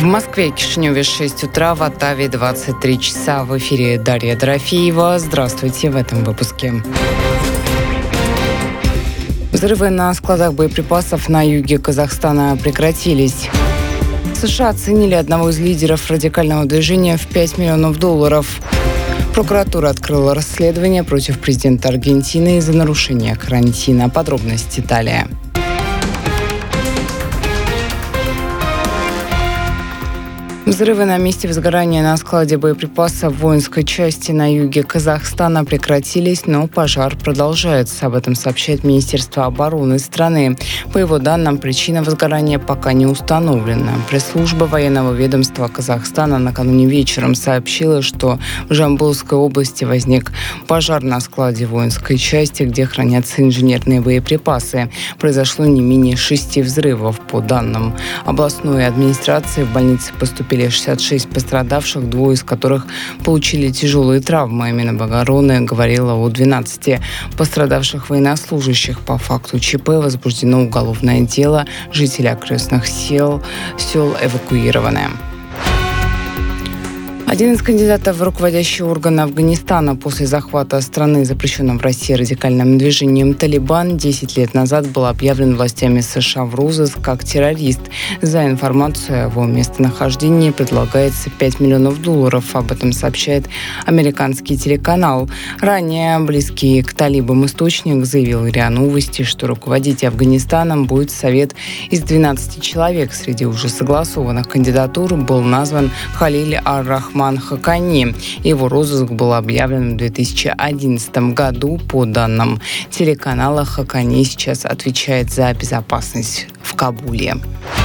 В Москве и Кишиневе 6 утра, в Оттаве 23 часа. В эфире Дарья Дорофеева. Здравствуйте в этом выпуске. Взрывы на складах боеприпасов на юге Казахстана прекратились. США оценили одного из лидеров радикального движения в $5 миллионов. Прокуратура открыла расследование против президента Аргентины из-за нарушения карантина. Подробности далее. Взрывы на месте возгорания на складе боеприпасов воинской части на юге Казахстана прекратились, но пожар продолжается. Об этом сообщает Министерство обороны страны. По его данным, причина возгорания пока не установлена. Пресс-служба военного ведомства Казахстана накануне вечером сообщила, что в Жамбылской области возник пожар на складе воинской части, где хранятся инженерные боеприпасы. Произошло не менее 6 взрывов. По данным областной администрации, в больнице поступили 66 пострадавших, 2 из которых получили тяжелые травмы. Минобороны говорила о 12 пострадавших военнослужащих. По факту ЧП возбуждено уголовное дело. Жители окрестных сел эвакуированы. Один из кандидатов в руководящие органы Афганистана после захвата страны, запрещенным в России радикальным движением «Талибан», 10 лет назад был объявлен властями США в розыск как террорист. За информацию о его местонахождении предлагается $5 миллионов. Об этом сообщает американский телеканал. Ранее близкий к талибам источник заявил РИА Новости, что руководить Афганистаном будет совет из 12 человек. Среди уже согласованных кандидатур был назван Халиль ар-Рахман Хакани. Его розыск был объявлен в 2011 году. По данным телеканала, Хакани сейчас отвечает за безопасность в Кабуле.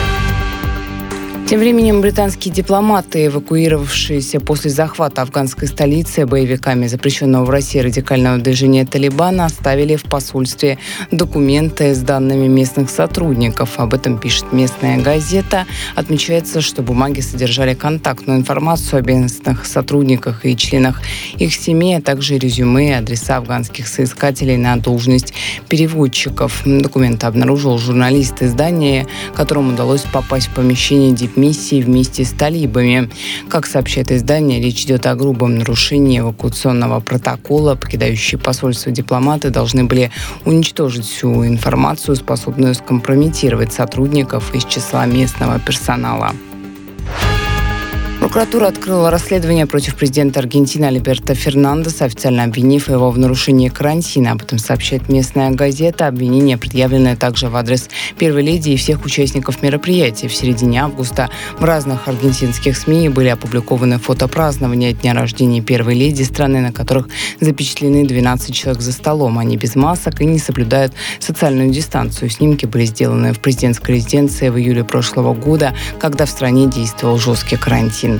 Тем временем британские дипломаты, эвакуировавшиеся после захвата афганской столицы боевиками запрещенного в России радикального движения «Талибан», оставили в посольстве документы с данными местных сотрудников. Об этом пишет местная газета. Отмечается, что бумаги содержали контактную информацию о местных сотрудниках и членах их семей, а также резюме и адреса афганских соискателей на должность переводчиков. Документы обнаружил журналист издания, которому удалось попасть в помещение дипмиссии вместе с талибами. Как сообщает издание, речь идет о грубом нарушении эвакуационного протокола. Покидающие посольство дипломаты должны были уничтожить всю информацию, способную скомпрометировать сотрудников из числа местного персонала. Прокуратура открыла расследование против президента Аргентины Альберто Фернандеса, официально обвинив его в нарушении карантина. Об этом сообщает местная газета. Обвинение предъявлено также в адрес первой леди и всех участников мероприятия. В середине августа в разных аргентинских СМИ были опубликованы фото празднования дня рождения первой леди страны, на которых запечатлены 12 человек за столом. Они без масок и не соблюдают социальную дистанцию. Снимки были сделаны в президентской резиденции в июле прошлого года, когда в стране действовал жесткий карантин.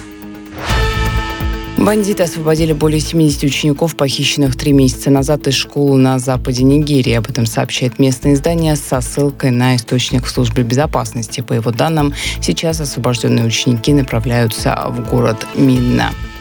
Бандиты освободили более 70 учеников, похищенных 3 месяца назад из школы на западе Нигерии. Об этом сообщает местное издание со ссылкой на источник в службе безопасности. По его данным, сейчас освобожденные ученики направляются в город Минна.